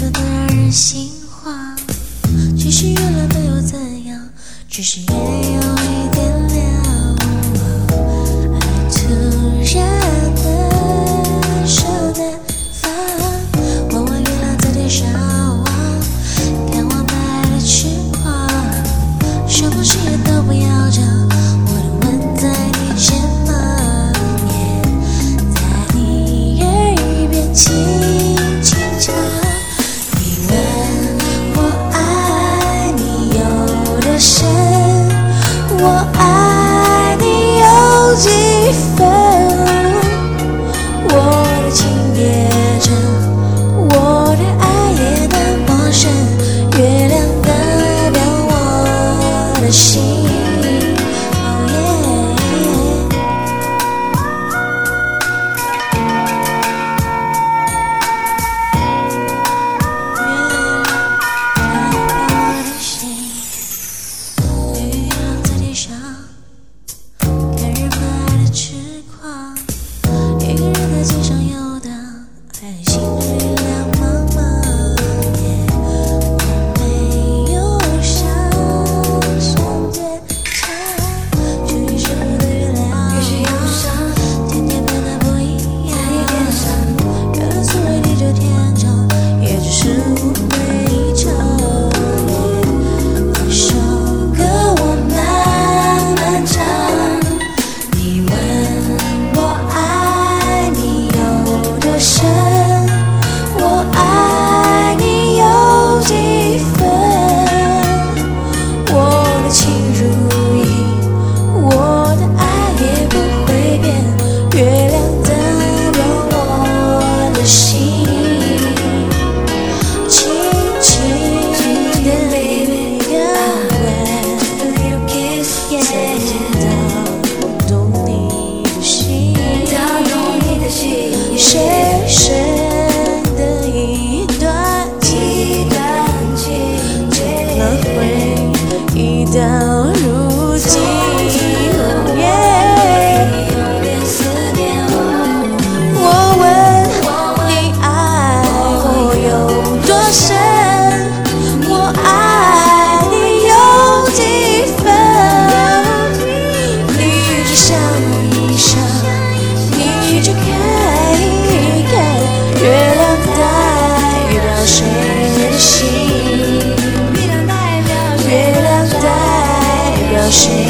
多的让人心慌。其实原谅的又怎样？只是也有一点凉。爱突然的手难放，弯弯月亮在天上望，看我白的痴狂。什么事也都不要讲，我的吻在你肩膀，在你耳边轻轻唱。你问我爱你有多深，我爱你有几分？我的情也真，我的爱也那么深，月亮代表我的心。到如今，我问你爱我有多深，我爱你有几分？你只想一想，你只看一看，月亮代表谁的心？月亮代表谁？